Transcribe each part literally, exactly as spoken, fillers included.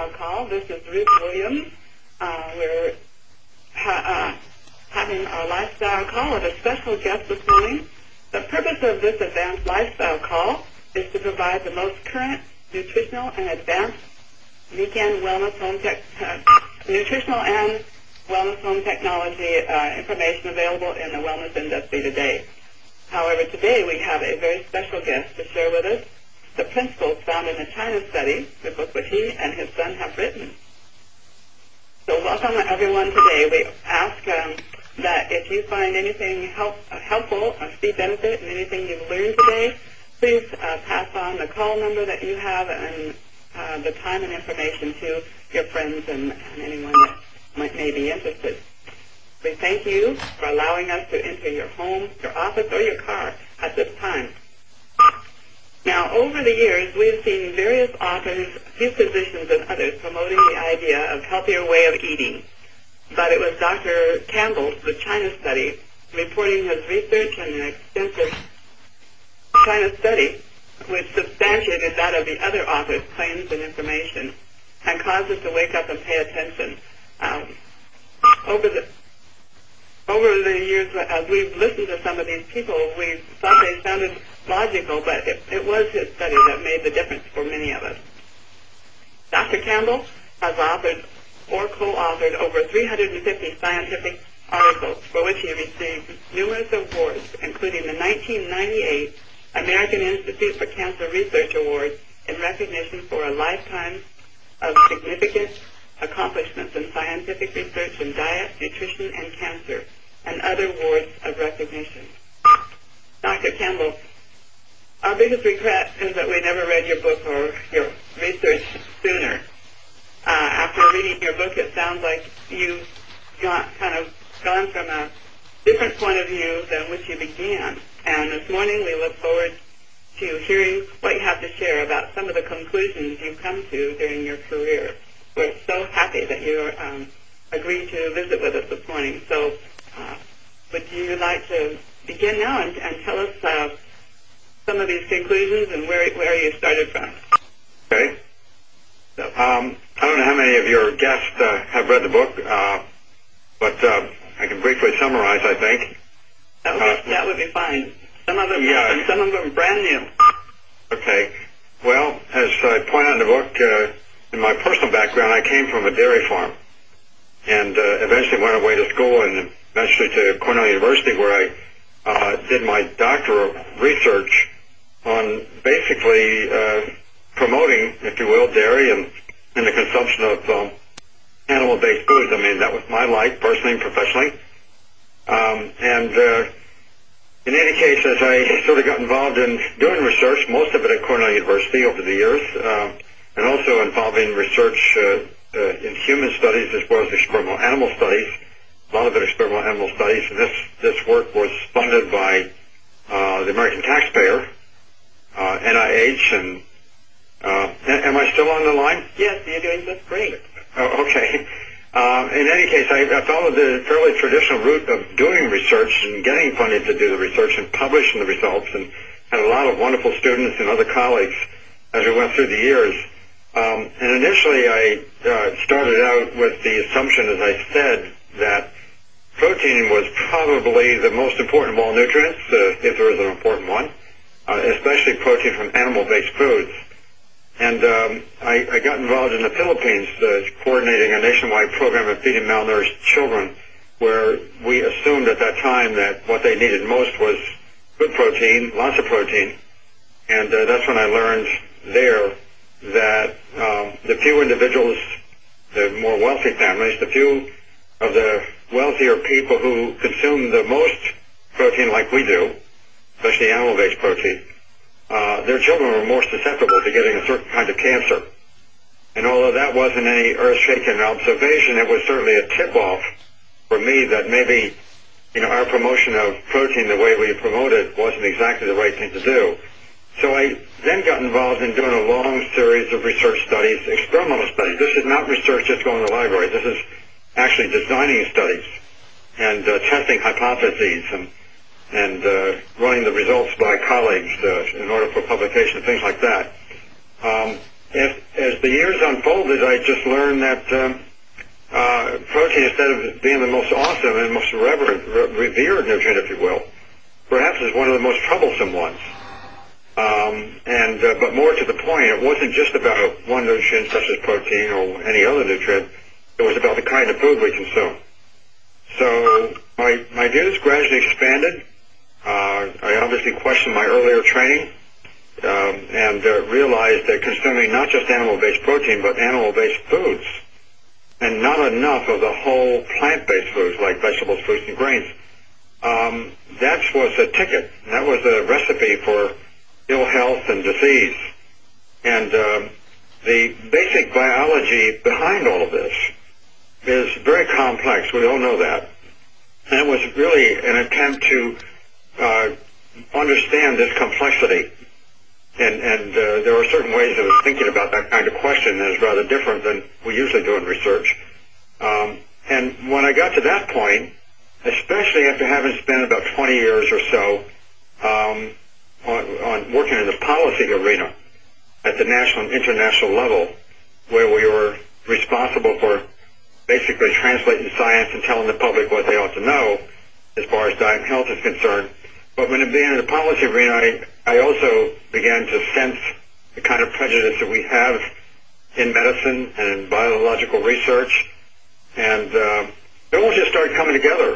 Lifestyle Call. This is Ruth Williams. Uh, we're ha uh, having our Lifestyle Call with a special guest this morning. The purpose of this advanced Lifestyle Call is to provide the most current nutritional and advanced weekend wellness home tech, uh, nutritional and wellness home technology uh, information available in the wellness industry today. However, today we have a very special guest to share with us the principles found in the China study, the book which he and his son have written. So welcome everyone today. We ask um, that if you find anything help, uh, helpful, or see benefit in anything you've learned today, please uh, pass on the call number that you have and uh, the time and information to your friends and, and anyone that might, may be interested. We thank you for allowing us to enter your home, your office, or your car at this time. Now, over the years, we've seen various authors, few physicians, and others promoting the idea of healthier way of eating. But it was Doctor Campbell's The China Study, reporting his research and an extensive China study, which substantiated that of the other authors' claims and information, and caused us to wake up and pay attention. Um, over the Over the years, as we've listened to some of these people, we thought they sounded logical, but it, it was his study that made the difference for many of us. Doctor Campbell has authored or co-authored over three hundred fifty scientific articles for which he received numerous awards, including the nineteen ninety-eight American Institute for Cancer Research Award in recognition for a lifetime of significant accomplishments in scientific research in diet, nutrition, and cancer, and other awards of recognition. Doctor Campbell, our biggest regret is that we never read your book or your research sooner. Uh, after reading your book, it sounds like you've got, kind of gone from a different point of view than which you began. And this morning we look forward to hearing what you have to share about some of the conclusions you've come to during your career. We're so happy that you um, agreed to visit with us this morning. So uh, would you like to begin now and, and tell us uh, some of these conclusions and where, where you started from? Okay. So, um, I don't know how many of your guests uh, have read the book, uh, but uh, I can briefly summarize, I think. That would, be, uh, that would be fine. Some of them, yeah. and some of them brand new. Okay. Well, as I point out in the book, uh, in my personal background, I came from a dairy farm and uh, eventually went away to school and eventually to Cornell University, where I uh, did my doctoral research on basically uh, promoting, if you will, dairy and, and the consumption of um, animal-based foods. I mean, that was my life, personally and professionally. Um, and uh, in any case, as I sort of got involved in doing research, most of it at Cornell University over the years, uh, and also involving research uh, uh, in human studies as well as experimental animal studies, a lot of it experimental animal studies. And this, this work was funded by uh, the American taxpayer, uh, N I H, and uh, am I still on the line? Yes, you're doing just great. Oh, okay. Uh, in any case, I, I followed the fairly traditional route of doing research and getting funded to do the research and publishing the results, and had a lot of wonderful students and other colleagues as we went through the years. Um, and initially, I uh, started out with the assumption, as I said, that protein was probably the most important of all nutrients, uh, if there is an important one, uh, especially protein from animal-based foods. And um, I, I got involved in the Philippines, uh, coordinating a nationwide program of feeding malnourished children, where we assumed at that time that what they needed most was good protein, lots of protein. And uh, that's when I learned there that um, the few individuals, the more wealthy families, the few of the wealthier people who consume the most protein like we do, especially animal-based protein, uh, their children were more susceptible to getting a certain kind of cancer. And although that wasn't any earth-shaking observation, it was certainly a tip-off for me that maybe, you know, our promotion of protein the way we promote it wasn't exactly the right thing to do. So I then got involved in doing a long series of research studies, experimental studies. This is not research just going to the library. This is actually designing studies and uh, testing hypotheses and, and uh, running the results by colleagues uh, in order for publication, things like that. Um, if, as as the years unfolded, I just learned that um, uh, protein, instead of being the most awesome and most reverent, re- revered nutrient, if you will, perhaps is one of the most troublesome ones. Um, and uh, but more to the point, it wasn't just about one nutrient such as protein or any other nutrient. It was about the kind of food we consume. So my my views gradually expanded. Uh, I obviously questioned my earlier training um, and uh, realized that consuming not just animal-based protein but animal-based foods and not enough of the whole plant-based foods like vegetables, fruits, and grains, um, that was a ticket. That was a recipe for ill health and disease. And um, the basic biology behind all of this is very complex. We all know that. And it was really an attempt to uh, understand this complexity. And, and uh, there are certain ways of thinking about that kind of question that is rather different than we usually do in research. Um, and when I got to that point, especially after having spent about twenty years or so um, on, on working in the policy arena at the national and international level, where we were responsible for basically translating science and telling the public what they ought to know as far as diet and health is concerned. But when it being in the policy arena, I, I also began to sense the kind of prejudice that we have in medicine and in biological research. And uh, it all just started coming together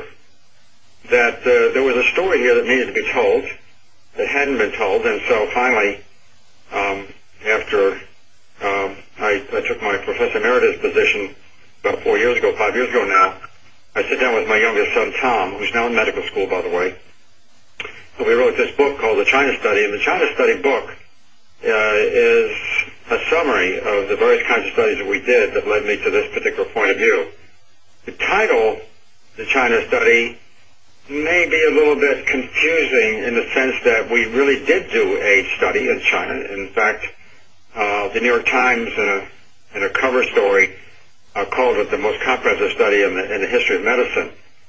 that uh, there was a story here that needed to be told that hadn't been told. And so finally, um, after um, I, I took my Professor Emeritus position about four years ago, five years ago now, I sit down with my youngest son, Tom, who's now in medical school, by the way. And we wrote this book called The China Study. And the China Study book uh, is a summary of the various kinds of studies that we did that led me to this particular point of view. The title, The China Study, may be a little bit confusing in the sense that we really did do a study in China. In fact, uh, the New York Times, in a, in a cover story, uh, called it the most comprehensive study in the, in the history of medicine.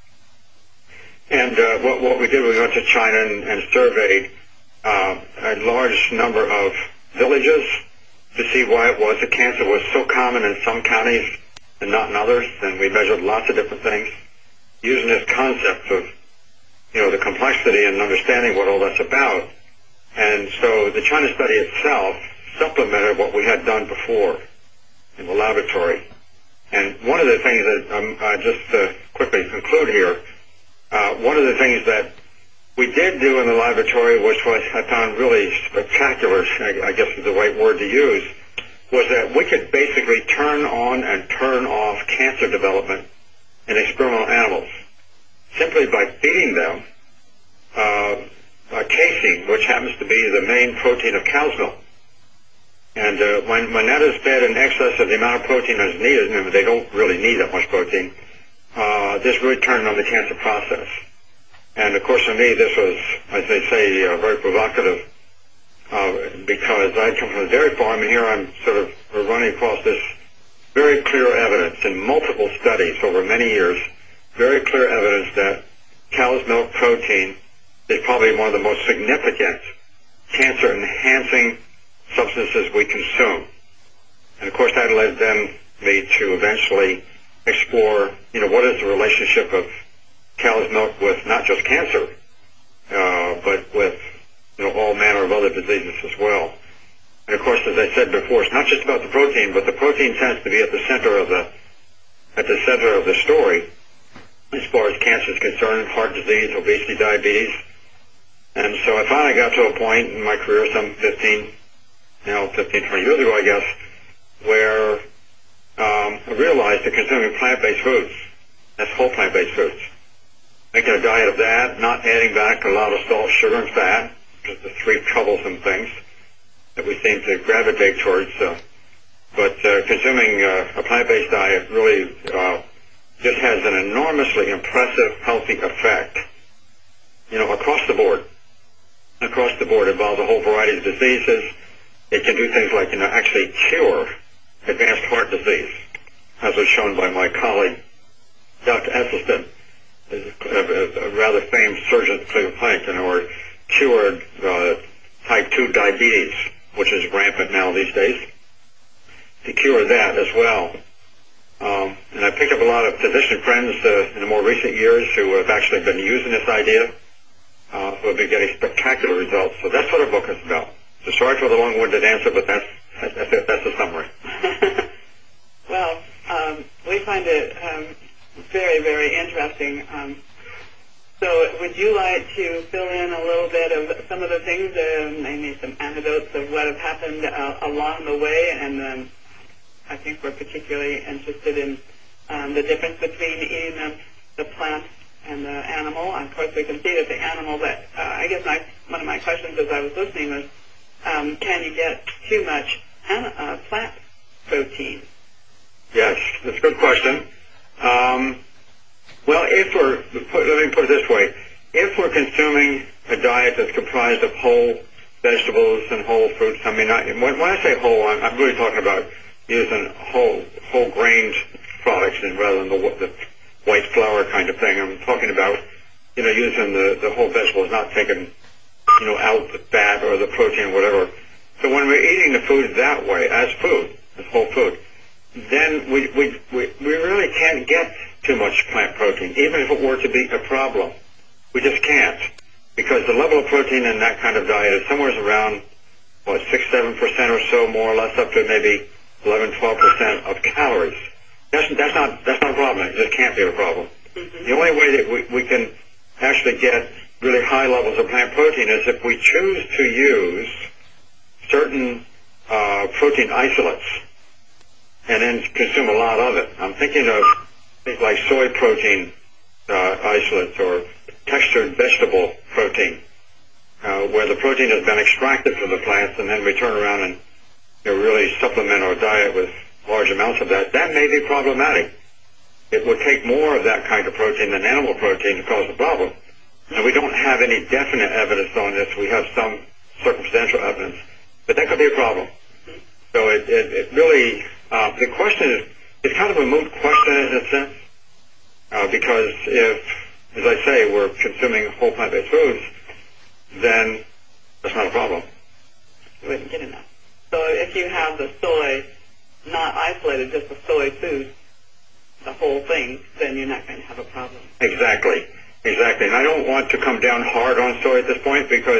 And uh, what, what we did, we went to China and, and surveyed uh, a large number of villages to see why it was that cancer was so common in some counties and not in others. And we measured lots of different things using this concept of, you know, the complexity and understanding what all that's about. And so the China study itself supplemented what we had done before in the laboratory. And one of the things that, um, uh, just to quickly conclude here, uh, one of the things that we did do in the laboratory, which was I found really spectacular, I, I guess is the right word to use, was that we could basically turn on and turn off cancer development in experimental animals simply by feeding them uh, a casein, which happens to be the main protein of cow's milk. And uh, when, when that is fed in excess of the amount of protein that's needed, remember they don't really need that much protein, uh, this really turned on the cancer process. And of course for me this was, as they say, uh, very provocative uh, because I come from a dairy farm and here I'm sort of we're running across this very clear evidence in multiple studies over many years, very clear evidence that cow's milk protein is probably one of the most significant cancer-enhancing substances we consume. And of course that led them me to eventually explore, you know, what is the relationship of cow's milk with not just cancer, uh, but with, you know, all manner of other diseases as well. And of course, as I said before, it's not just about the protein, but the protein tends to be at the center of the at the center of the story as far as cancer is concerned, heart disease, obesity, diabetes. And so I finally got to a point in my career, some fifteen, now fifteen, twenty years ago, I guess, where um, I realized that consuming plant-based foods, that's whole plant-based foods, making a diet of that, not adding back a lot of salt, sugar, and fat, just the three troublesome things that we seem to gravitate towards. Uh, but uh, consuming uh, a plant-based diet really uh, just has an enormously impressive, healthy effect, you know, across the board. Across the board, it involves a whole variety of diseases. It can do things like, you know, actually cure advanced heart disease, as was shown by my colleague, Doctor Esselstyn, a, a rather famed surgeon at Cleveland Clinic, you know, or cured uh, type two diabetes, which is rampant now these days. The with that as well. Um, and I picked up a lot of physician friends uh, in the more recent years who have actually been using this idea, uh, who have been getting spectacular results. So that's what our book is about. So sorry for the long-winded answer, but that's that's, it, that's the summary. Well, um, we find it um, very, very interesting. Um, so would you like to fill in a little bit of some of the things, uh, maybe some anecdotes of what have happened uh, along the way? And um, I think we're particularly interested in um, the difference between eating the, the plant and the animal. Of course, we can see that the animal, but uh, I guess my, one of my questions as I was listening was, um, can you get too much an, uh, plant protein? Yes, that's a good question. Um, well, if we're, let me put it this way, if we're consuming a diet that's comprised of whole vegetables and whole fruits, I mean, I, when, when I say whole, I'm, I'm really talking about using whole whole grained products and rather than the, the white flour kind of thing. I'm talking about, you know, using the, the whole vegetables, not taking, you know, out the fat or the protein or whatever. So when we're eating the food that way, as food, as whole food, then we, we, we, we really can't get too much plant protein, even if it were to be a problem. We just can't, because the level of protein in that kind of diet is somewhere around, what, six, seven percent or so, more or less, up to maybe eleven, twelve percent of calories. That's, that's not that's not a problem. It just can't be a problem. Mm-hmm. The only way that we, we can actually get really high levels of plant protein is if we choose to use certain uh, protein isolates and then consume a lot of it. I'm thinking of things like soy protein uh, isolates or textured vegetable protein, uh, where the protein has been extracted from the plants and then we turn around and you know, really supplement our diet with large amounts of that. That may be problematic. It would take more of that kind of protein than animal protein to cause the problem. And we don't have any definite evidence on this. We have some circumstantial evidence. But that could be a problem. So it, it, it really, uh, the question is, it's kind of a moot question in a sense, uh, because if, as I say, we're consuming whole plant-based foods, then that's not a problem. You wouldn't get enough. So if you have the soy, not isolated, just the soy food, the whole thing, then you're not going to have a problem. Exactly. Exactly. And I don't want to come down hard on soy at this point because,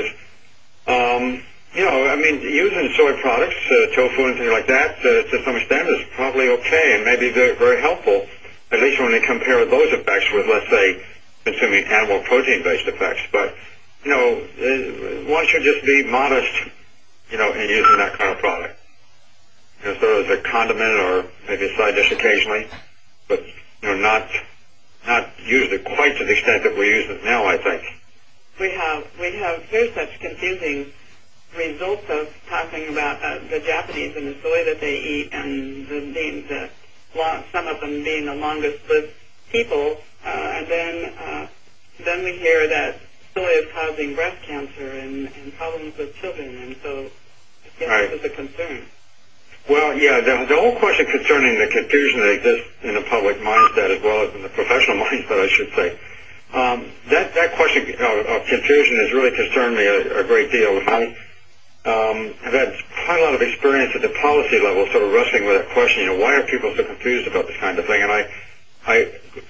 um, you know, I mean, using soy products, uh, tofu and things like that, uh, to some extent is probably okay and maybe very, very helpful, at least when they compare those effects with, let's say, consuming animal protein-based effects. But, you know, uh, one should just be modest, you know, in using that kind of product. You know, sort of as a condiment or maybe a side dish occasionally, but, you know, not not use it quite to the extent that we use it now, I think. We have, we have, here's such confusing results of talking about uh, the Japanese and the soy that they eat and the, being the long, some of them being the longest lived people, uh, and then uh, then we hear that soy is causing breast cancer and, and problems with children, and so I guess right. this is a concern. Well, yeah, the, the whole question concerning the confusion that exists in the public mindset as well as in the professional mindset, I should say, um, that, that question of, of confusion has really concerned me a, a great deal. And I um, have had quite a lot of experience at the policy level sort of wrestling with that question, you know, why are people so confused about this kind of thing? And I, I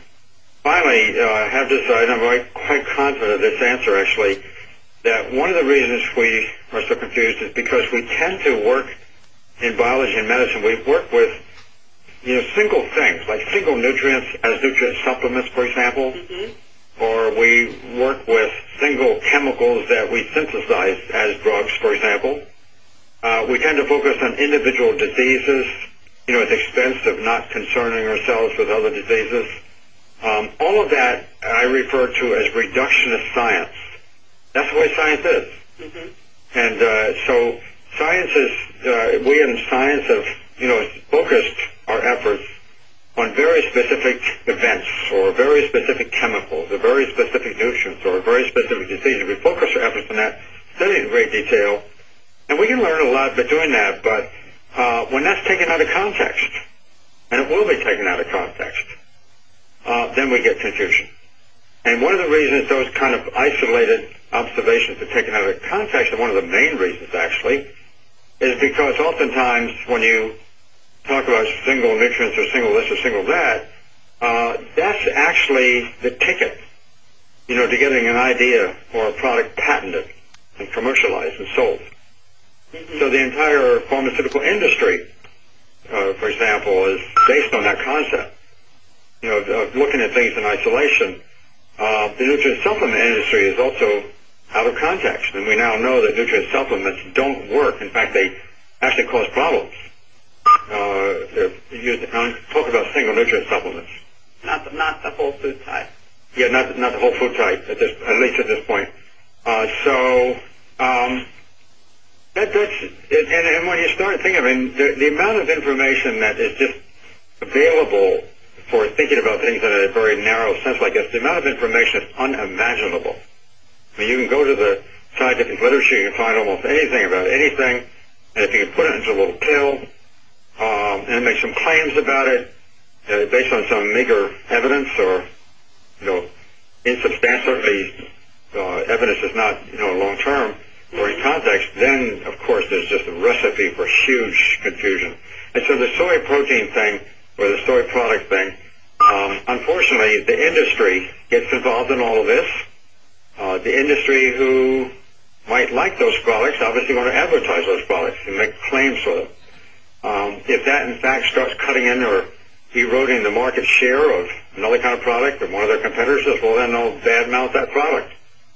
finally uh, have decided, I'm quite, quite confident of this answer actually, that one of the reasons we are so confused is because we tend to work in biology and medicine, we work with, you know, single things, like single nutrients as nutrient supplements, for example, mm-hmm. or we work with single chemicals that we synthesize as drugs, for example. Uh, we tend to focus on individual diseases, you know, at the expense of not concerning ourselves with other diseases. Um, all of that I refer to as reductionist science. That's the way science is. Mm-hmm. And uh, so science is, uh, we in science have, you know, focused our efforts on very specific events or very specific chemicals or very specific nutrients or very specific diseases. We focus our efforts on that, study in great detail, and we can learn a lot by doing that, but uh, when that's taken out of context, and it will be taken out of context, uh, then we get confusion. And one of the reasons those kind of isolated observations are taken out of context, and one of the main reasons actually, is because oftentimes when you talk about single nutrients or single this or single that, uh, that's actually the ticket, you know, to getting an idea or a product patented and commercialized and sold. Mm-hmm. So the entire pharmaceutical industry, uh, for example, is based on that concept. You know, of looking at things in isolation. Uh, the nutrient supplement industry is also out of context, and we now know that nutrient supplements don't work. In fact, they actually cause problems. Uh, they're used, I'm talking about single nutrient supplements. Not the, not the whole food type. Yeah, not not the whole food type, at, this, at least at this point. Uh, so um, that, that's and, and when you start thinking, I mean, the, the amount of information that is just available for thinking about things in a very narrow sense like this, the amount of information is unimaginable. I mean, you can go to the scientific literature, you can find almost anything about anything, and if you can put it into a little pill, um, and make some claims about it, uh, based on some meager evidence or, you know, insubstantially, uh, evidence is not, you know, long-term or in context, then, of course, there's just a recipe for huge confusion. And so the soy protein thing, or the soy product thing, um, unfortunately, the industry gets involved in all of this. Uh, the industry who might like those products obviously want to advertise those products and make claims for them. Um, if that, in fact, starts cutting in or eroding the market share of another kind of product or one of their competitors, well, then they'll badmouth that product.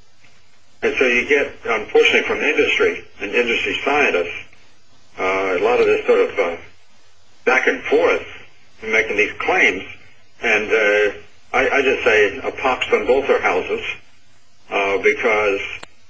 And so you get, unfortunately, from industry and industry scientists, uh, a lot of this sort of uh, back and forth making these claims, and uh, I, I just say a pox on both their houses, uh, because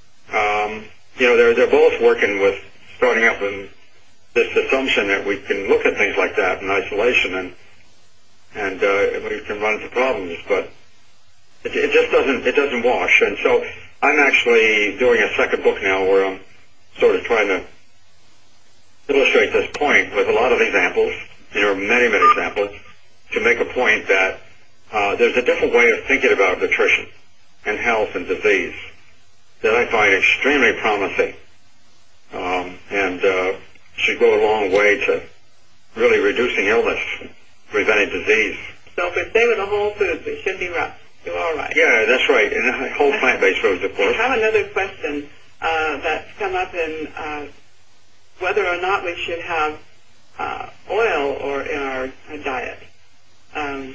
um, you know they're they're both working with starting up in this assumption that we can look at things like that in isolation and and uh, we can run into problems, but it, it just doesn't it doesn't wash. And so I'm actually doing a second book now where I'm sort of trying to illustrate this point with a lot of examples. There are many, many examples to make a point that uh, there's a different way of thinking about nutrition and health and disease that I find extremely promising, um, and uh, should go a long way to really reducing illness, preventing disease. So if we stay with the whole foods, we should be right. You're all right. Yeah, that's right. And whole plant-based foods, of course. I have another question uh, that's come up in uh, whether or not we should have Uh, oil or in our uh, diet. Um,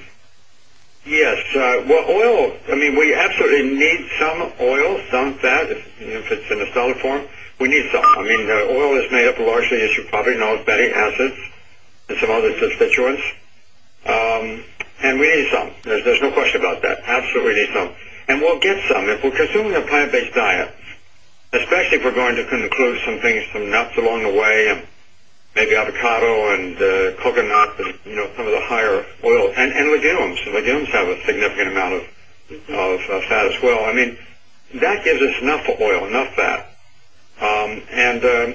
yes, uh, well, oil, I mean, we absolutely need some oil, some fat, if, if it's in a solid form. We need some. I mean, uh, oil is made up largely, as you probably know, of fatty acids and some other constituents. Um, and we need some. There's, there's no question about that. Absolutely need some. And we'll get some if we're consuming a plant-based diet, especially if we're going to include some things, some nuts along the way, and maybe avocado and uh, coconut and, you know, some of the higher oil, and, and legumes. Legumes have a significant amount of, of uh, fat as well. I mean, that gives us enough oil, enough fat. Um, and um,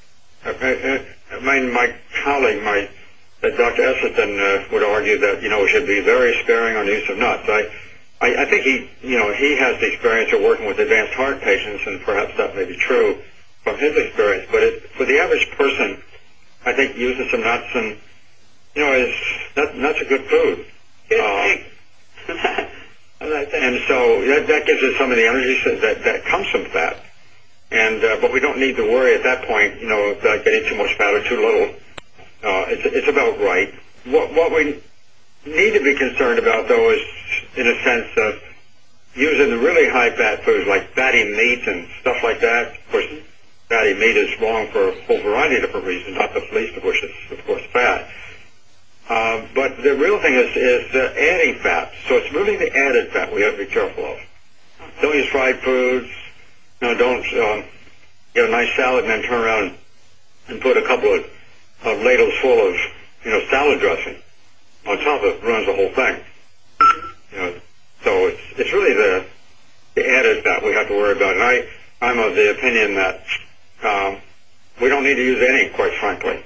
I, I, my, my colleague, my uh, Doctor Esselstyn, uh, would argue that, you know, we should be very sparing on the use of nuts. I, I, I think he, you know, he has the experience of working with advanced heart patients, and perhaps that may be true from his experience. But it, for the average person, I think using some nuts and, you know, is that, nuts are good food. Good uh, and so that, that gives us some of the energy that, that comes from fat. And uh, but we don't need to worry at that point, you know, about getting too much fat or too little. Uh, it's, it's about right. What, what we need to be concerned about, though, is in a sense of using the really high-fat foods like fatty meat and stuff like that. Of course, fatty meat is wrong for a whole variety of different reasons, not the least of which is, of course, fat. Uh, but the real thing is, is uh, adding fat. So it's really the added fat we have to be careful of. Don't use fried foods. You know, don't um, get a nice salad and then turn around and, and put a couple of, of ladles full of, you know, salad dressing on top of it. Ruins the whole thing. You know, so it's it's really the the added fat we have to worry about. And I I'm of the opinion that Um, we don't need to use any, quite frankly.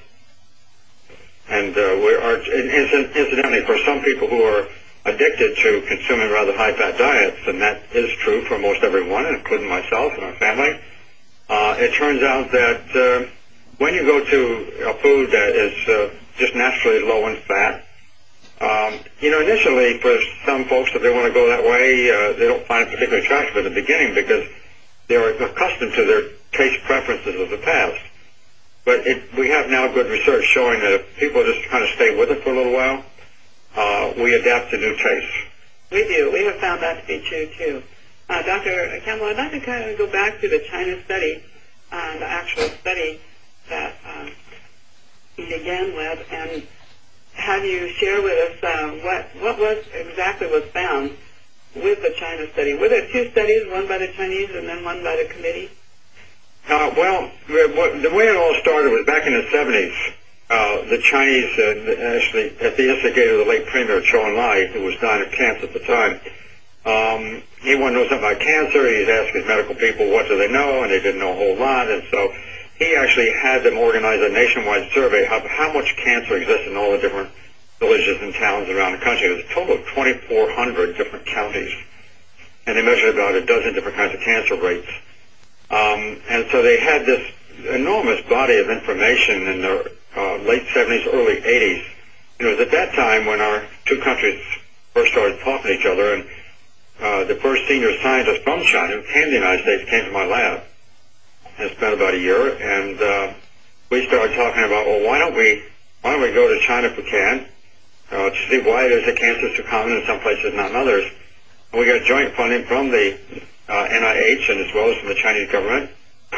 And uh, we are, incidentally, for some people who are addicted to consuming rather high-fat diets, and that is true for most everyone, including myself and our family, uh, it turns out that uh, when you go to a food that is uh, just naturally naturally low in fat. Um, you know, initially for some folks, if they want to go that way, uh, they don't find it particularly attractive at the beginning because they're accustomed to their taste preferences of the past. But it, we have now good research showing that if people just kind of stay with it for a little while, uh, we adapt to new tastes. We do. We have found that to be true, too. Uh, Doctor Campbell, I'd like to kind of go back to the China study, uh, the actual study that um, you began with, and have you share with us uh, what what was exactly was found with the China study? Were there two studies, one by the Chinese and then one by the committee? Uh, well, the way it all started was back in the seventies. Uh, the Chinese, uh, actually, at the instigator of the late Premier Zhou Enlai, who was dying of cancer at the time, um, he wanted to know something about cancer. He'd ask his medical people, what do they know, and they didn't know a whole lot. And so he actually had them organize a nationwide survey of how much cancer exists in all the different villages and towns around the country. It was a total of twenty-four hundred different counties, and they measured about a dozen different kinds of cancer rates. Um, and so they had this enormous body of information in the uh, late seventies, early eighties. And it was at that time when our two countries first started talking to each other, and uh, the first senior scientist from China who came to the United States came to my lab and spent about a year, and uh, we started talking about, well, why don't we why don't we go to China if we can, uh, to see why it is that cancer is so common in some places, not in others. And we got joint funding from the uh, N I H and as well as from the Chinese government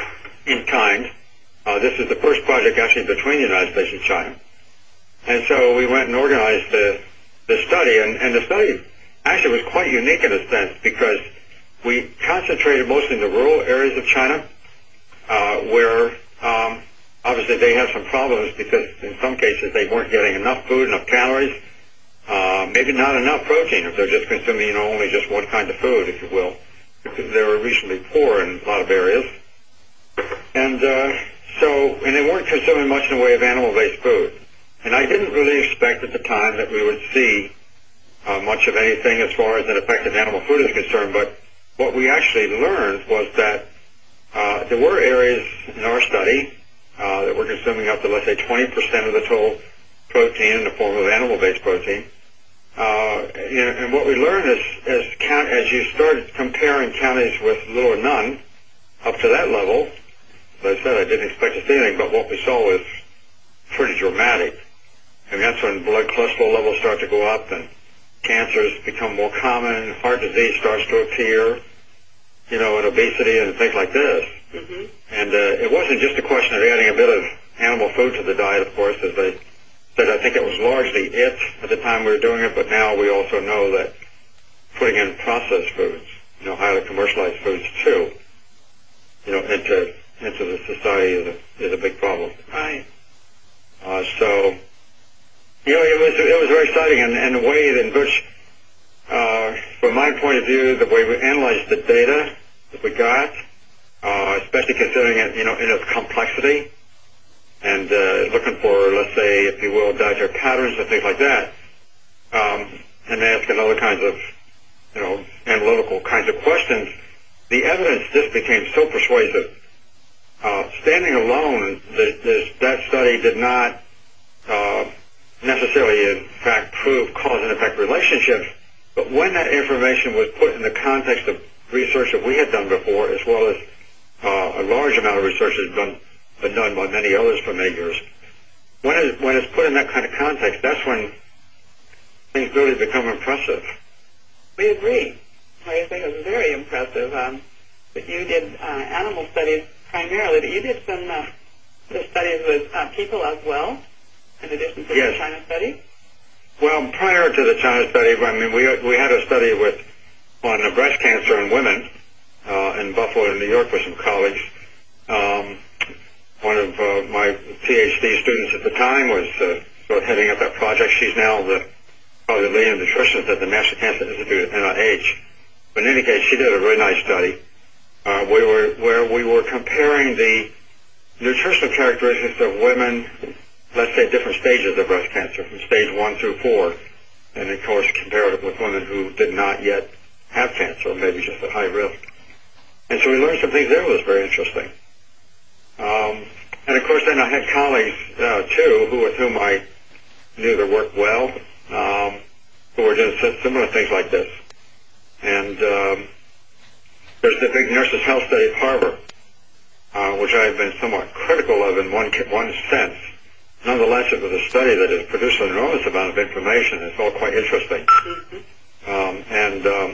in kind. Uh, this is the first project actually between the United States and China. And so we went and organized the, the study, and, and the study actually was quite unique in a sense because we concentrated mostly in the rural areas of China, uh, where um, obviously they have some problems because in some cases they weren't getting enough food, enough calories, uh, maybe not enough protein if they're just consuming, you know, only just one kind of food, if you will, because they were recently poor in a lot of areas. And uh, so, and they weren't consuming much in the way of animal-based food. And I didn't really expect at the time that we would see uh, much of anything as far as an effect of animal food is concerned, but what we actually learned was that uh, there were areas in our study uh, that were consuming up to, let's say, twenty percent of the total protein in the form of animal-based protein. Uh, you know, and what we learned is, as, count, as you started comparing counties with little or none, up to that level, as I said, I didn't expect to see anything, but what we saw was pretty dramatic. I mean, that's when blood cholesterol levels start to go up and cancers become more common, heart disease starts to appear, you know, and obesity and things like this. Mm-hmm. And uh, it wasn't just a question of adding a bit of animal food to the diet, of course, as I said. I think it was largely it at the time we were doing it, but now we also know that putting in processed foods, you know, highly commercialized foods too, you know, into into the society is a, is a big problem. Right. Uh, so, you know, it was it was very exciting, and, and the way in which, uh, from my point of view, the way we analyzed the data that we got, uh, especially considering it, you know, in its complexity, and uh, looking for, let's say, if you will, dietary patterns and things like that, um, and asking other kinds of, you know, analytical kinds of questions, the evidence just became so persuasive. Uh, standing alone, the, the, that study did not uh, necessarily, in fact, prove cause and effect relationships, but when that information was put in the context of research that we had done before, as well as uh, a large amount of research that has been, been done by many others for many years, when, it, when it's put in that kind of context, that's when things really become impressive. We agree. I think it was very impressive. Um, that you did uh, animal studies primarily, but you did some uh, the studies with uh, people as well, in addition to yes. the China study? Well, prior to the China study, I mean, we we had a study with on uh, breast cancer in women uh, in Buffalo, New York, with some colleagues. Um, one of uh, my PhD students at the time was uh, sort of heading up that project. She's now the probably the leading nutritionist at the National Cancer Institute at N I H. But in any case, she did a really nice study. Uh, we were, where we were comparing the nutritional characteristics of women, let's say different stages of breast cancer, from stage one through four, and of course compared it with women who did not yet have cancer, or maybe just at high risk. And so we learned some things there that was very interesting. Um, and of course then I had colleagues, uh, too, who with whom I knew their work well, um, who were doing similar things like this. And um, there's the big nurses' health study at Harvard, uh, which I've been somewhat critical of in one one sense. Nonetheless, it was a study that has produced an enormous amount of information. It's all quite interesting. Mm-hmm. um, and um,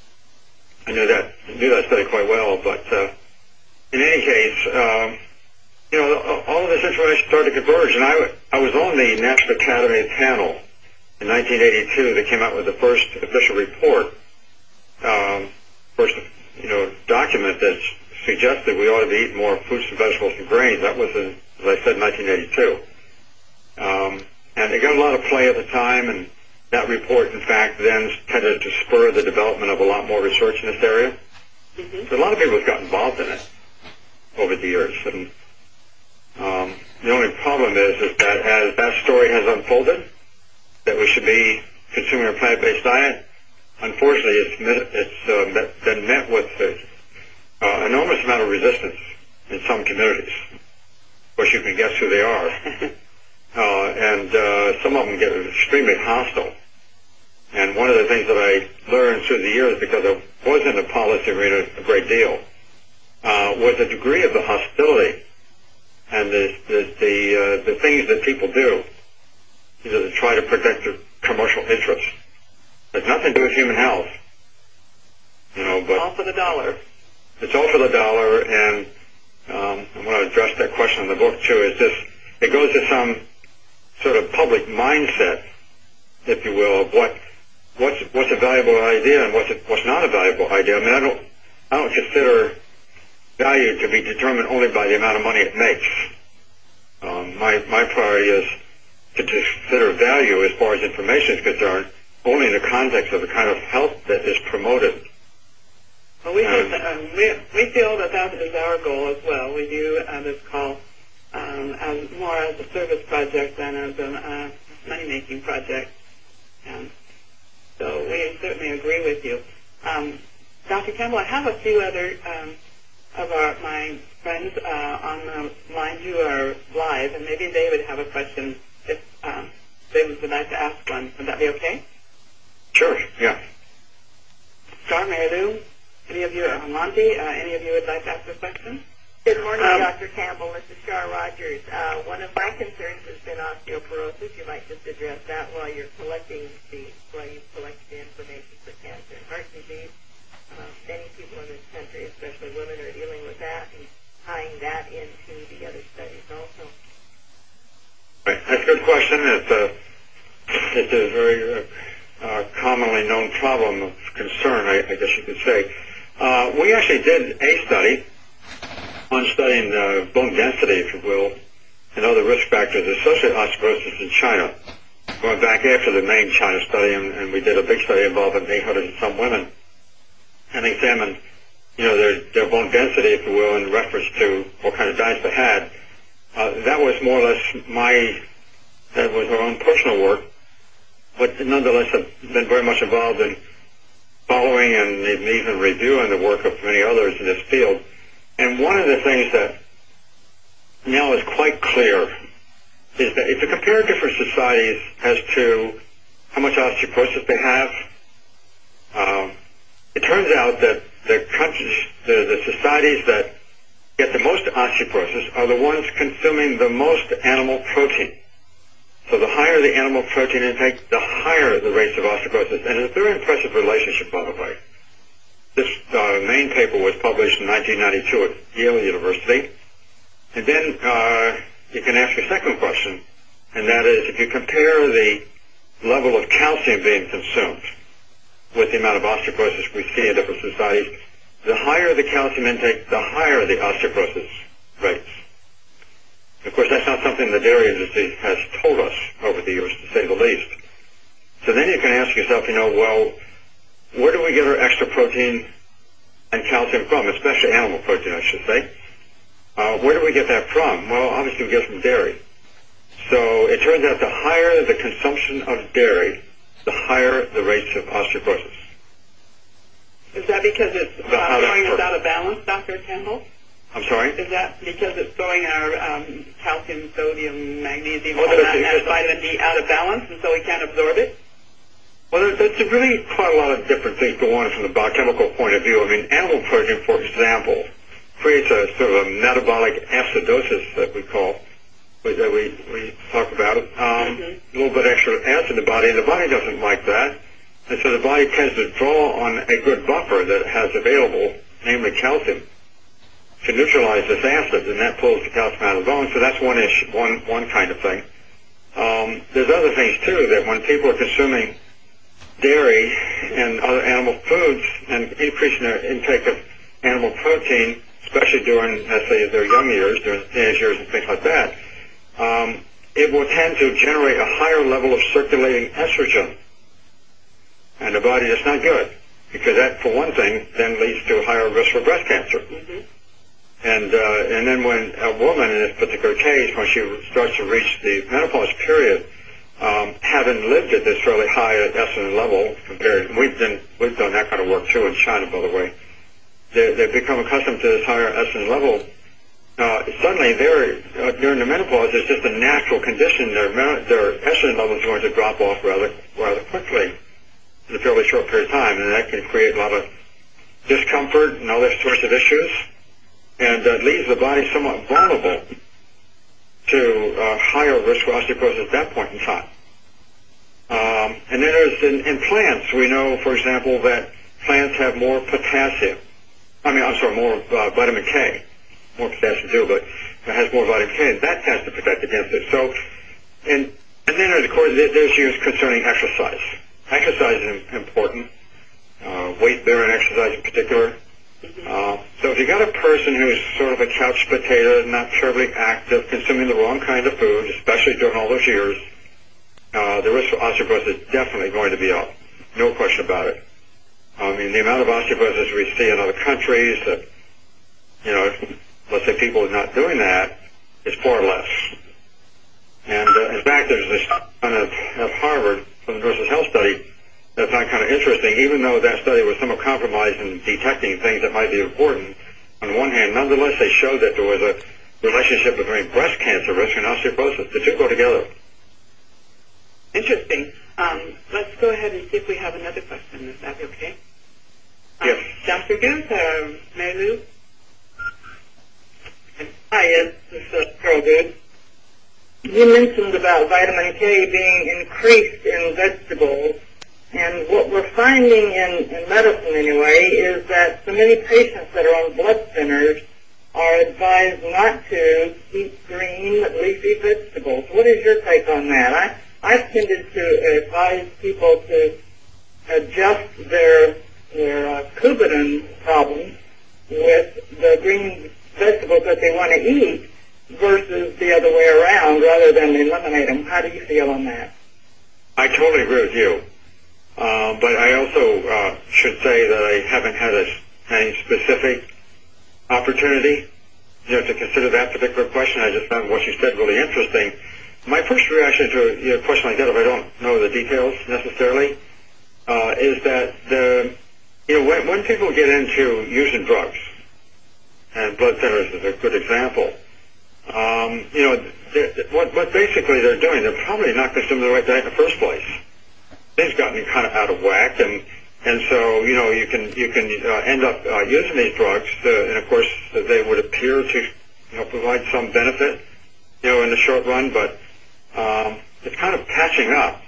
I knew that knew that study quite well. But uh, in any case, um, you know, all of this information started to converge. And I, I was on the National Academy panel in nineteen eighty-two that came out with the first official report, um, first, you know, document that suggested we ought to be eating more fruits and vegetables and grains. That was, in, as I said, in nineteen eighty-two. Um, and it got a lot of play at the time, and that report, in fact, then tended to spur the development of a lot more research in this area. Mm-hmm. So a lot of people have got involved in it over the years. And um, the only problem is, is that as that story has unfolded, that we should be consuming a plant-based diet, unfortunately, it's, it's uh, been met with an uh, enormous amount of resistance in some communities. Of course, you can guess who they are. Uh, and uh, some of them get extremely hostile. And one of the things that I learned through the years, because I was in the policy arena a great deal, uh, was the degree of the hostility and the the the, uh, the things that people do, you know, to try to protect their commercial interests. It has nothing to do with human health, you know. But all for the dollar. It's all for the dollar, and um, I want to address that question in the book too. Is this? It goes to some sort of public mindset, if you will, of what what's what's a valuable idea and what's a, what's not a valuable idea. I mean, I don't I don't consider value to be determined only by the amount of money it makes. Um, my my priority is to consider value as far as information is concerned only in the context of the kind of health that is promoted. Well, we um, um, we we feel that that is our goal as well. We do uh, this call. Um, as more as a service project than as a uh, money-making project. Um, so we certainly agree with you. Um, Doctor Campbell, I have a few other um, of our, my friends uh, on the line who are live, and maybe they would have a question if um, they would like to ask one. Would that be okay? Sure, yeah. Star, Mary Lou, any of you, uh, Monty, uh, any of you would like to ask a question? Good morning, Um, Doctor Campbell. This is Shar Rogers. Uh, one of my concerns has been osteoporosis. You might just address that while you're collecting the while you collect the information for cancer and heart disease. Uh, many people in this country, especially women, are dealing with that and tying that into the other studies also. Right. That's a good question. It's a it's a very uh, uh, commonly known problem of concern, I, I guess you could say. Uh, we actually did a study on studying uh, bone density, if you will, and other risk factors associated with osteoporosis in China, going back after the main China study, and, and we did a big study involving eight hundred and some women, and examined, you know, their, their bone density, if you will, in reference to what kind of diets they had. Uh, that was more or less my, that was our own personal work, but nonetheless I've been very much involved in following and even reviewing the work of many others in this field. And one of the things that now is quite clear is that if you compare different societies as to how much osteoporosis they have, um, it turns out that the countries, the, the societies that get the most osteoporosis are the ones consuming the most animal protein. So the higher the animal protein intake, the higher the rates of osteoporosis. And it's a very impressive relationship, by the way. This uh, main paper was published in nineteen ninety-two at Yale University. And then uh, you can ask a second question, and that is if you compare the level of calcium being consumed with the amount of osteoporosis we see in different societies, the higher the calcium intake, the higher the osteoporosis rates. Of course, that's not something the dairy industry has told us over the years, to say the least. So then you can ask yourself, you know, well, where do we get our extra protein and calcium from, especially animal protein, I should say? Uh, where do we get that from? Well, obviously we get it from dairy. So it turns out the higher the consumption of dairy, the higher the rates of osteoporosis. Is that because it's uh, going us out of balance, Doctor Campbell? I'm sorry? Is that because it's throwing our um, calcium, sodium, magnesium, Well, all that's- that, and that's- vitamin D out of balance, and so we can't absorb it? Well, there- there's really quite a lot of different things go on from the biochemical point of view. I mean, animal protein, for example, creates a sort of a metabolic acidosis that we call, that we, we talk about. Um, Mm-hmm. A little bit extra acid in the body, and the body doesn't like that. And so the body tends to draw on a good buffer that it has available, namely calcium, to neutralize this acid, and that pulls the calcium out of the bone. So that's one issue, one, one kind of thing. Um, there's other things, too, that when people are consuming dairy and other animal foods and increasing their intake of animal protein, especially during, let's say, their young years, during teenage years and things like that, um, it will tend to generate a higher level of circulating estrogen. And the body is not good, because that, for one thing, then leads to a higher risk for breast cancer. Mm-hmm. And uh, and then when a woman, in this particular case, when she starts to reach the menopause period, um, having lived at this fairly high estrogen level, compared, we've done we've done that kind of work too in China, by the way. They, they've become accustomed to this higher estrogen level. Uh, suddenly, they're uh, during the menopause, it's just a natural condition. Their their estrogen level is going to drop off rather rather quickly in a fairly short period of time, and that can create a lot of discomfort and other sorts of issues, and uh, leaves the body somewhat vulnerable to uh, higher risk for osteoporosis at that point in time. Um, and then there's in, in plants, we know, for example, that plants have more potassium. I mean, I'm sorry, more uh, vitamin K. More potassium too, but it has more vitamin K, and that tends to protect against it. So, and and then there's, of course, there's issues concerning exercise. Exercise is important, uh, weight-bearing exercise in particular. Uh, so if you got a person who's sort of a couch potato, not terribly active, consuming the wrong kind of food, especially during all those years, uh, the risk for osteoporosis is definitely going to be up. No question about it. I mean, the amount of osteoporosis we see in other countries, that, you know, let's say people are not doing that, is far less. And uh, in fact, there's this kind of at Harvard from the Nurses' Health Study that I found kind of interesting, even though that study was somewhat compromised in detecting things that might be important. On the one hand, nonetheless, they showed that there was a relationship between breast cancer risk and osteoporosis. The two go together. Interesting. Um, let's go ahead and see if we have another question. Is that okay? Um, Yes. Doctor Guth or Mary Lou? Hi, yes, this is uh, Carol Good. You mentioned about vitamin K being increased in vegetables, and what we're finding in, in medicine anyway is that so many patients that are on blood thinners are advised not to eat green, leafy vegetables. What is your take on that? I, I've tended to advise people to adjust their, their uh, Coumadin problem with the green vegetables that they want to eat versus the other way around, rather than eliminate them. How do you feel on that? I totally agree with you. Uh, but I also uh, should say that I haven't had a, any specific opportunity, you know, to consider that particular question. I just found what you said really interesting. My first reaction to you know, a question like that, if I don't know the details necessarily, uh, is that the you know when, when people get into using drugs, and blood thinners is a good example. Um, you know, what, what basically they're doing, they're probably not consuming the right diet in the first place. Things gotten kind of out of whack, and and so you know you can you can uh, end up uh, using these drugs, uh, and of course they would appear to you know provide some benefit, you know, in the short run, but um, it's kind of patching up,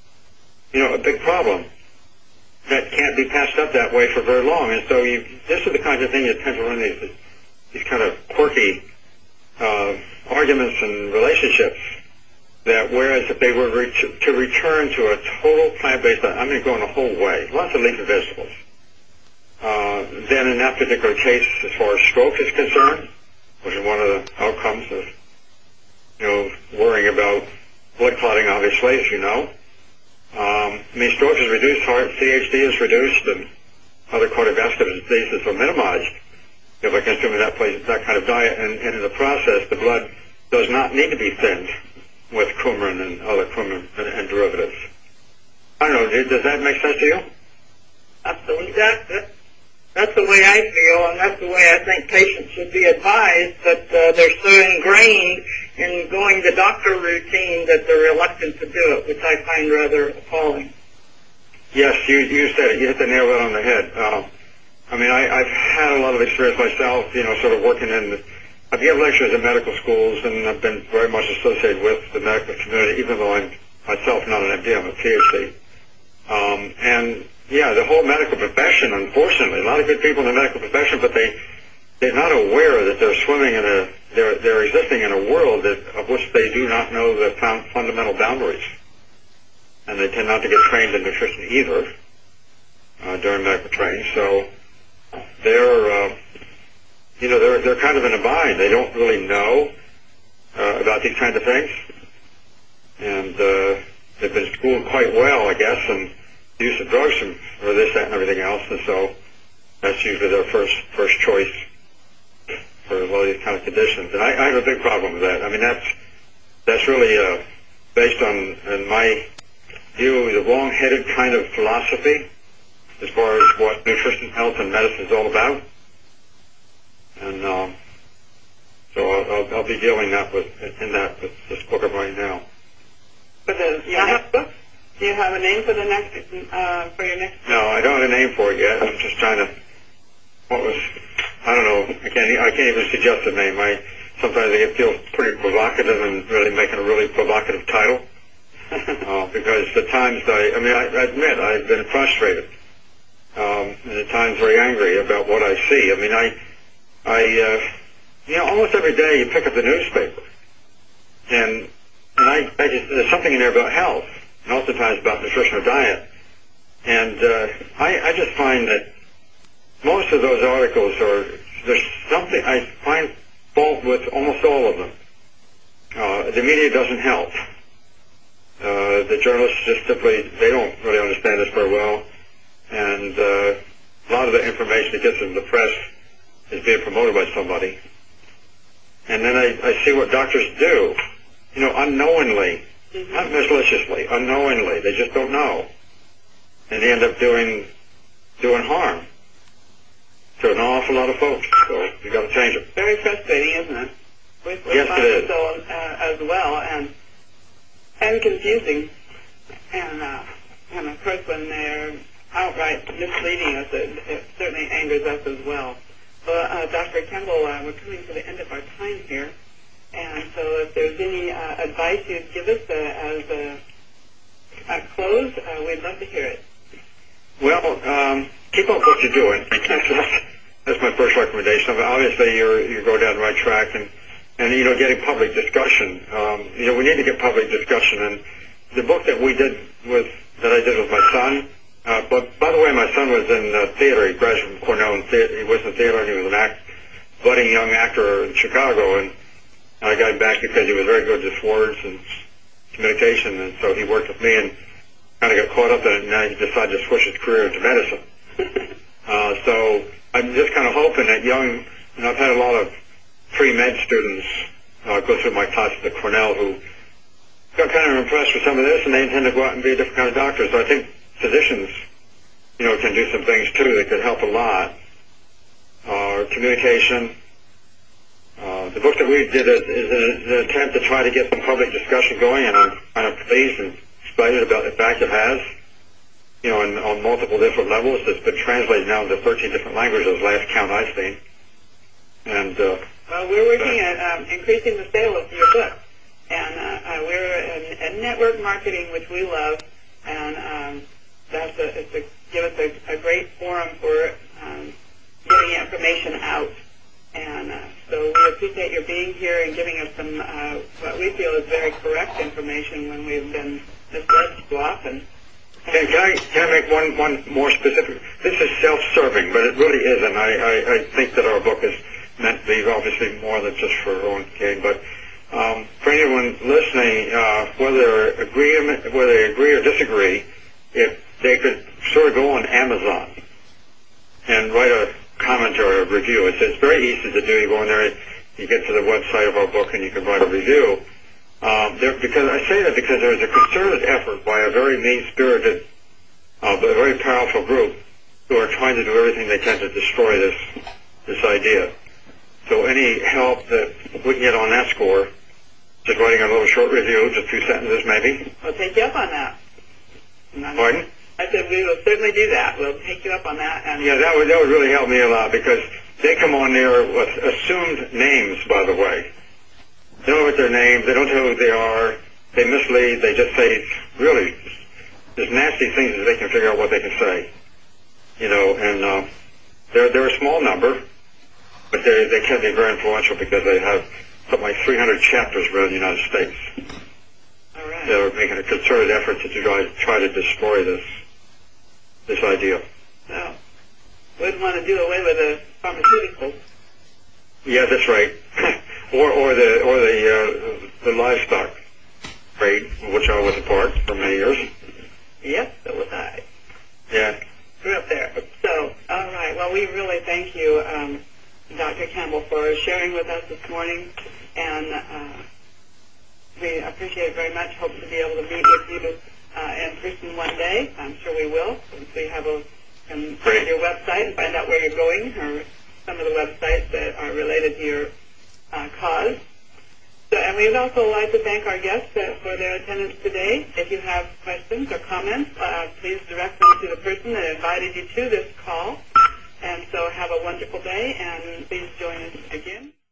you know, a big problem that can't be patched up that way for very long, and so you this is the kind of thing you tend to run these these kind of quirky uh, arguments and relationships. That whereas if they were re- to return to a total plant-based diet, I'm going to go in the whole way, lots of leafy vegetables. Uh, then in that particular case, as far as stroke is concerned, which is one of the outcomes of, you know, worrying about blood clotting, obviously, as you know. Um, I mean, stroke is reduced, heart C H D is reduced, and other cardiovascular diseases are minimized if I consume that, place, that kind of diet, and, and in the process, the blood does not need to be thinned with coumarin and other coumarin and, and derivatives. I don't know, does that make sense to you? Absolutely. That, that, That's the way I feel, and that's the way I think patients should be advised, that uh, they're so ingrained in going the doctor routine that they're reluctant to do it, which I find rather appalling. Yes, you, you said it. You hit the nail right on the head. Uh, I mean, I, I've had a lot of experience myself, you know, sort of working in the, I've given lectures in medical schools, and I've been very much associated with the medical community, even though I'm myself not an M D, I'm a P H D. Um, and, yeah, the whole medical profession, unfortunately, a lot of good people in the medical profession, but they, they're not aware that they're swimming in a, they're, they're existing in a world that, of which they do not know the found fundamental boundaries. And they tend not to get trained in nutrition either uh, during medical training. So they're, uh, you know, they're they're kind of in a bind. They don't really know uh, about these kinds of things, and uh, they've been schooled quite well, I guess, and use of drugs and or this, that, and everything else. And so that's usually their first first choice for all these kind of conditions. And I, I have a big problem with that. I mean, that's that's really uh, based on, in my view, the wrong-headed kind of philosophy as far as what nutrition, health, and medicine is all about. And um, so I'll, I'll, I'll be dealing that with in that with this book I'm writing now. For the your next book, do you have a name for the next uh, for your next? No, I don't have a name for it yet. I'm just trying to. What was? I don't know. I can't. I can't even suggest a name. I sometimes I feel pretty provocative and really making a really provocative title. uh, because at times I, I mean, I, I admit I've been frustrated, um, and at times very angry about what I see. I mean, I, I, uh, you know, almost every day you pick up the newspaper, and and I, I just, there's something in there about health, and oftentimes about nutrition or diet, and uh, I, I just find that most of those articles are there's something I find fault with almost all of them. Uh, the media doesn't help. Uh, the journalists just simply, they don't really understand this very well, and uh, a lot of the information that gets in the press is being promoted by somebody. And then I, I see what doctors do, you know, unknowingly, mm-hmm. not maliciously, unknowingly, they just don't know. And they end up doing doing harm to an awful lot of folks, so you've got to change it. Very frustrating, isn't it? With, with yes, it is. So, uh, as well, and and confusing, and uh, and of course when they're outright misleading us, it, it certainly angers us as well. Well, uh, Doctor Kemble, uh, we're coming to the end of our time here, and so if there's any uh, advice you'd give us uh, as a, a close, uh, we'd love to hear it. Well, um, keep up what you're doing. that's, that's my first recommendation. Obviously, you're you go down the right track, and and you know, getting public discussion. Um, you know, we need to get public discussion. And the book that we did with that I did with my son. Uh, but by the way, my son was in uh, theater. He graduated from Cornell, and he was in theater, and he was an act, budding young actor in Chicago. And I got him back because he was very good at words and communication, and so he worked with me and kind of got caught up in it. And now he decided to switch his career into medicine. uh, so I'm just kind of hoping that young. You know, I've had a lot of pre-med students uh, go through my classes at Cornell who got kind of impressed with some of this, and they intend to go out and be a different kind of doctor. So I think physicians, you know, can do some things too that could help a lot. Uh, communication. Uh, the book that we did is, is an, an attempt to try to get some public discussion going, and I'm kind of pleased and excited about the fact it has, you know, in, on multiple different levels. It's been translated now into thirteen different languages, last count I've seen. And uh, well, we're working at um, increasing the sale of your book, and uh, uh, we're in, in network marketing, which we love, and um, that's a, it's a, give us a, a great forum for um, getting information out. And uh, so we appreciate your being here and giving us some uh, what we feel is very correct information when we've been misled so often. Can, can, I, can I make one, one more specific? This is self-serving, but it really isn't. I, I, I think that our book is meant to be obviously more than just for our own gain. But um, for anyone listening, uh, whether agree, whether they agree or disagree, if they could sort of go on Amazon and write a commentary or review. It's, it's very easy to do. You go in there, you get to the website of our book, and you can write a review. Um, there, because I say that because there is a concerted effort by a very mean-spirited, uh, but a very powerful group who are trying to do everything they can to destroy this this idea. So any help that we can get on that score, just writing a little short review, just two sentences maybe. We'll take you up on that. Pardon? I said we will certainly do that. We'll take you up on that. And Yeah, that would that would really help me a lot, because they come on there with assumed names, by the way. They don't know what their names, they don't tell who they are, they mislead, they just say really just nasty things that they can figure out what they can say. You know, and uh, they're, they're a small number, but they, they can be very influential because they have something like three hundred chapters around the United States. all right. They're making a concerted effort to try, try to destroy this this idea. So, wouldn't want to do away with the pharmaceuticals. Yeah, that's right. or or the or the uh, the livestock trade, which I was a part for many years. Yes, so was I. Yeah. Grew up there. So, all right. Well, we really thank you, um, Doctor Campbell, for sharing with us this morning, and uh, we appreciate it very much. Hope to be able to meet with you uh, in person one day. I'm sure we will, since we have a can find your website and find out where you're going, or some of the websites that are related to your uh, cause. So, and we would also like to thank our guests uh, for their attendance today. If you have questions or comments, uh, please direct them to the person that invited you to this